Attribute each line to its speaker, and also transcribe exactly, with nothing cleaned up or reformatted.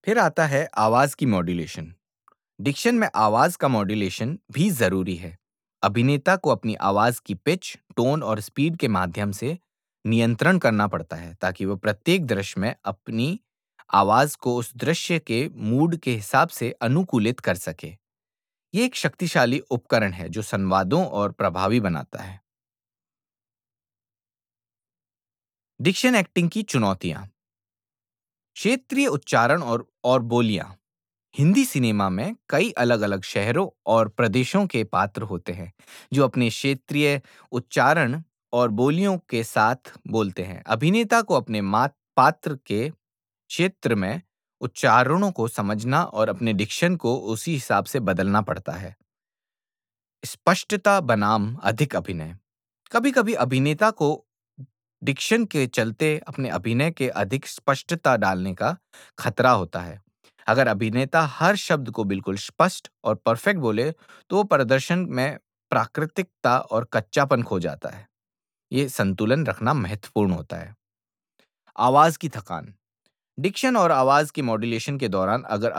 Speaker 1: फिर आता है आवाज की मॉड्यूलेशन। डिक्शन में आवाज का मॉड्यूलेशन भी जरूरी है। अभिनेता को अपनी आवाज की पिच, टोन और स्पीड के माध्यम से नियंत्रण करना पड़ता है ताकि वह प्रत्येक दृश्य में अपनी आवाज को उस दृश्य के मूड के हिसाब से अनुकूलित कर सके। ये एक शक्तिशाली उपकरण है जो संवादों और प्रभावी बनाता है। डिक्शन एक्टिंग की चुनौतियां। क्षेत्रीय उच्चारण और और बोलियां। हिंदी सिनेमा में कई अलग-अलग शहरों और प्रदेशों के पात्र होते हैं, जो अपने क्षेत्रीय उच्चारण और बोलियों के साथ बोलते हैं। अभिनेता को अपने मात पात्र के क्षेत्र में उच्चारणों को समझना और अपने डिक्शन को उसी हिसाब से बदलना पड़ता है। स्पष्टता बनाम अधिक अभिनय। कभी-कभी अभिनेता को डिक्शन के चलते अपने अभिनय के अधिक स्पष्टता डालने का खतरा होता है। अगर अभिनेता हर शब्द को बिल्कुल स्पष्ट और परफेक्ट बोले, तो वो प्रदर्शन में प्राकृतिकता और कच्चापन खो जाता है। ये संतुलन रखना महत्वपूर्ण होता है। आवाज की थकान। डिक्शन और आवाज की मॉड्यूलेशन के दौरान अगर